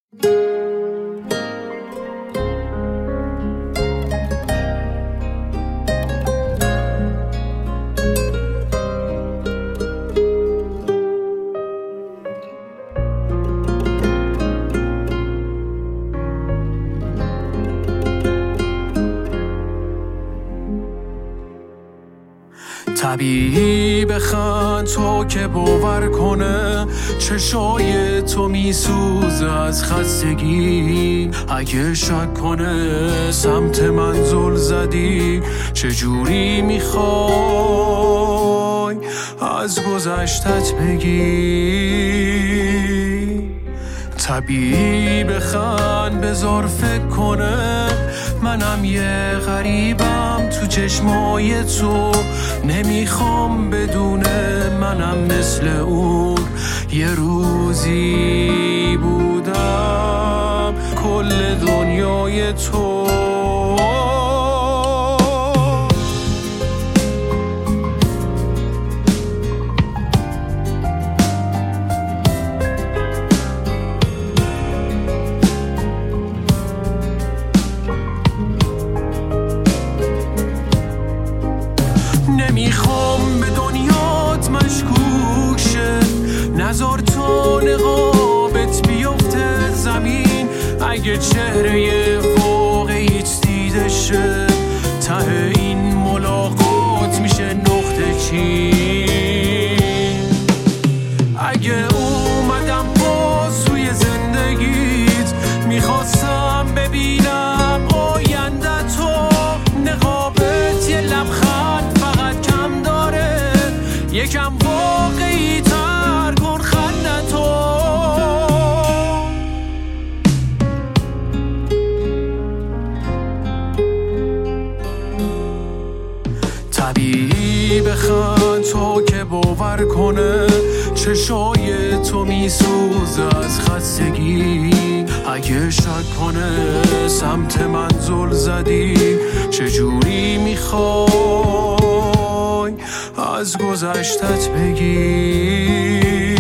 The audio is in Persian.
طبیعی بخند تو که باور کنه چشای تو میسوزه از خستگی. اگه شک کنه سمت منزل زدی چجوری میخوای از گذشتت بگی. طبیعی بخند بذار فکر کنه منم یه غریبم تو چشمای تو. نمیخوام بدونه منم مثل اون یه روزی بودم کل دنیای تو. نمیخوام به دنیات مشکوک شه، نذار تو نقابت بیفته زمین. اگه چهره واقعیت دیده شه ته این ملاقات میشه نقطه چین. اگه اومدم باز توی زندگیت میخواستم ببینم آینده تو. نقابت یه لبخند فقط کم داره، یکم واقعی تر کن خنده تو. طبیعی بخند تو که باور کنه چشای تو میسوزه از خستگی. اگه شک کنه سمت منزل زدی چجوری میخوای از گذشتت بگی.